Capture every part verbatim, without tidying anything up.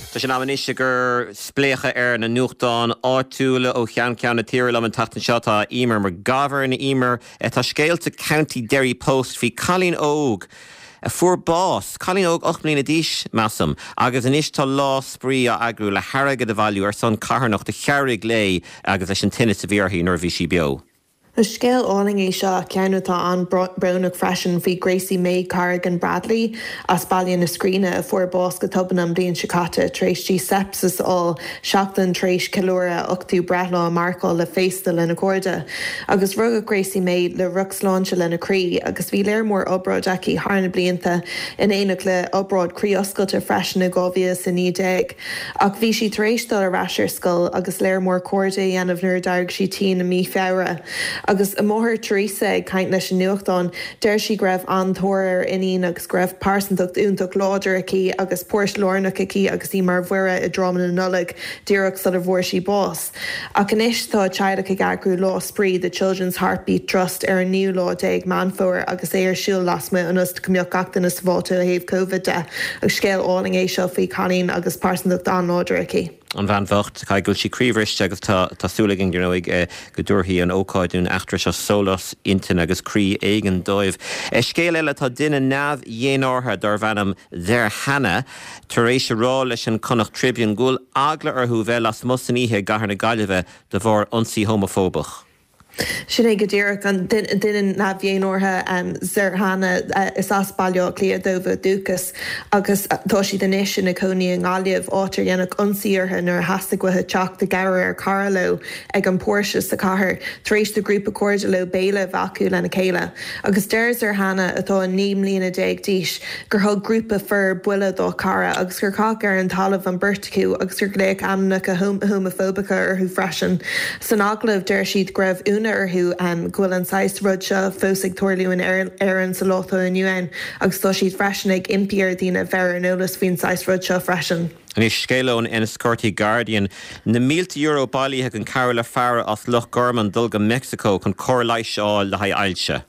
Tá sin amhaníise gur splécha ar na nuachtáin áitiúla ó chean ceann na tíre le an tatan seo tá ímar mar gabhar na ímar tá scéalta County Derry Post hí Colleen Óg a fuair bás. Colleen Óg ocht mbliana díos measam agus inis tá lá sprí a agrú le harragad a bhailiú ar son carnach de chearrig lé agus leis an tinine sa bhíorthaí nuair bhí si beo. The scale alling é seo ceannatá an brownach freisin fao Gracie May Carrigan Bradley as bailíonn na scríne a fuair bás go tubanam bliain sicata tréis tí sepsis all seachtain tréis cilúra ochtú brethlá a marcáil le féistal lena córda. Agus rugad Gracie May le rugsláinte lena crí agus bhí léir mór obráid aici hána blianta in éanaach le obráid crí oscailte freisin na gábhia sa ní déag. Ach bhí si tréistal a rasir scoil agus léir mór córda dhéanamh nuair d'arg si tí na mí feabhra. Agus a móthir Teresa ag caint leis an nuachtáin, deir si greibh antóir iníon agus greibh pásantacht úntaach láidir aici agus pórs lornach aici agus í mar bhuire i dráman na nullag díreach sa a bhuair si bás. Ach inis tá teadach ag agrú lá sprí the Children's Heartbeat Trust ar an níú lá déag manfóir agus é ar siúil lasma an ust cumbeoch gachtain na sábháta a héobh COVID de ag scéal áling é seo faoi Colleen agus pásantacht an láidir aici. An bhean bhacht, cai gúil si críomhris agus tásúlaigh gur nóig go dúirthaí an ócáidún eachtra se solas intin agus crí éigen dóibh. Scéal eile tá duine neamh dhéanártha dar bhanam dheir hana, tar éis rá leis an connacht Tribune gúil agla arthú bheith las musaníthe gahar na gaiileh de bhór ionsaí homofóbach. Sinné go ddíreach an duine na bhéanórtha um, zir hana uh, is as bailio clia dómha dúchas agus tá si den isis na coní an gáliamh átar dhéanach ionsaíortha nuair hasasta gotha teach de gaire ar Carlo ag an Porsche sa chathair tréis de grúpa cóirde le béile bhacu lena chéile. Agus deir ar hana atá an níom líana déag díis gur thug grúpa fir buile dó cara agus gur cá ar an talamh an burtaú agus gur léic amnach a homofóbacha arthú freisin. San aglah deir siad greibh úna arthú an ghfuil an sais rud seo fósaigh tuairliúin éireann sa látha inniuin agus tá siad freisin ag impíar daoine bhear an eolas faoin sais rud seo freisin. An is scéalón in Scotty Guardian na mílta euro bailíthe an Carola Farah as Loch Gorman dulga Mexico chun cóirlaith seáil le haid ailse.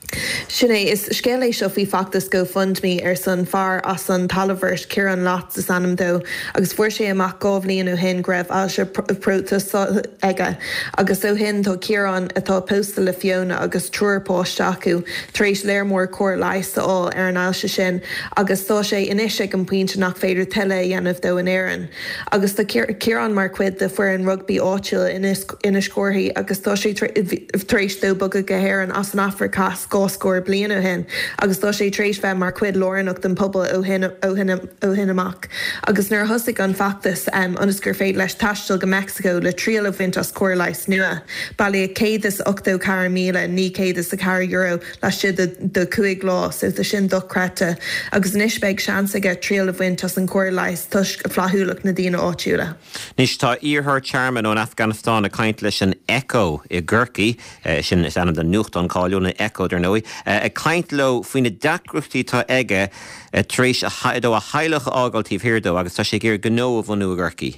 Sinné is scéala seo fhí factas go fundmi ar san far as an talamhairt Ciarán Láat sa sanam dó agus fuair sé amach gábhlíonú hin greibh ailse prótas aige agus ó hin tá Ciarán atá postal le Fiona agus trúirpáiste acu tréis léir mór cóir leista á ar an ailse sin agus tá sé inis ag an puinte nach féidir tuile dhéanamh dó an éireann. Agus tá Ciarán mar cuid de fuair an rugby áitiúil ina scórthaí agus tá sé tréis dó bugad go héireann as an Africas scór bliana hen agus tá sé tréis bheith mar cuid lornach den pobl ó hin amach. Agus nuair thosaigh an factas um, anas gur féad leis taistil go Mexico le tríal a bhaint as cóirleis nua. Bailí céadas ochtó cara míle ní céadas a cara euro leis siad de cuaig lá so the sin do creta agus níos beag seans aige tríal a bhaint as an cóirleis tuisc a flathúlach na dtíana áitiúla. Níos tá íorthar chairman ón Afghanistan a caint leis an ECHO i Gurkey uh, sin is anam den nuachtáin cáiliúna ECHO der nói. A caint lo faoine dacrúchtaí tá aige tréis dó a heileach ágaltíh hirdó agus tá sé gur gnó a bhhanú a Gurkey.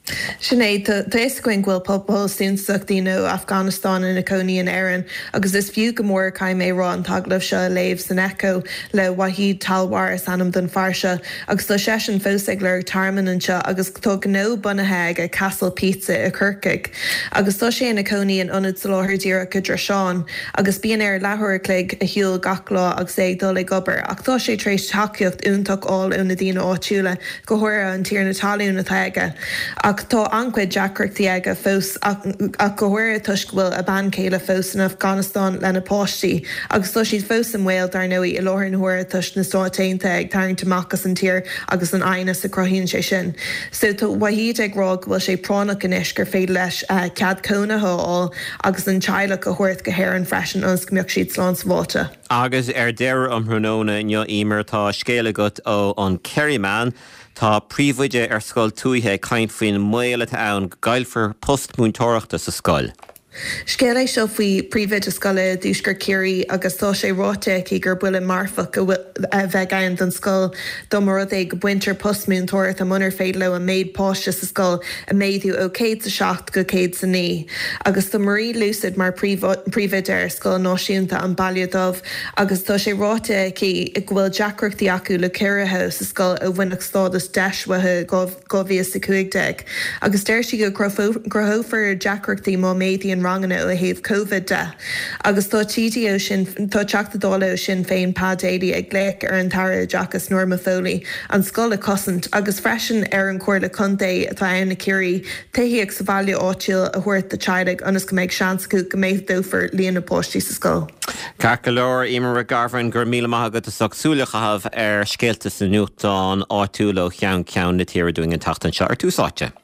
Sinné tá éiscuin ghfuil pobl súnsaach dtíú Afghanistan in na coní an éireann agus is fiú go mór caiim mé rá an taglah seo léamh san ECHO le wahíd talhhar is anam don farse agus tá sé an fósaigh le tarman an seo agus tá gó bunathe ag Castle Pizza a Kirkig agus tá sé na coní an ionad sa láthir díra go dra seán agus bíon ar lethir clig a hiúil gachlá agus é dul ag gobar ach tá sé tréis takeíocht úntaach áil ón na dtíine áitiúla go thuir an tír na talún na taige. Ach tá ancuid deacrachtaí aige fós ach go bhfuir tuisc bhfuil a ban céile fós in Afghanistan lena páistí agus tá siad fós an bhfuil dar nóí i láthir na huair tuis na státeanta ag tarraingtach amachchas an tír agus an aine sa crothíonn sé sin. So tá wahíd ag rá bhfuil sé pránach inis gur féad leis cead cónatha agus an teile go thuirt go héireann freisin ans go mbeadh siad slán sa bháta. Agus ar deir am thrúnóna inniu ímar tá scéala agat ó an Kerryman tá príomhuide ar scoil tuaithe caint faoin maile ann gailfar postmúntóireachta sa scoil. Scéala seo faoi príomhid is scoile dúsgur céirí agus tá sé ráte cí gur bhfuil marfa go bheith an don scóil do mar é go buintear postmún toirt a munar féad le a méid páiste sa scóil a méadú ó céad sa seacht go céad sa ní. Agus do marí lucid mar príomhid ar scóil náisiúnta an bailiadómh agus tá sé ráte cí i bhfuil deacreachtaí acu le ceirithe sa scóil ó bhainach stádas deismhathe go bhíos sa cuaigdeag. Agus deir si go grothófar deacreachtaí má méadaí ranganna ó héamh COVID de. Agus tá tídí ó sin tá teachtadála ó sin féin pádéí ag léic ar an tara Jachas Norma Foley an scola cosint agus freisin ar an cuair le condé atá anna céirí taíag sa bhaile áitiil a thuirt de teideag anas go méid seans go go méid dófar líana póistí sa scóil. Car go leor Emer McGovern gur míle maithagad a sogsúlachahabh ar scéaltas na nuachtáin áitiúla ó cheann ceann na tíre doing an tachtan seo ar túsáte.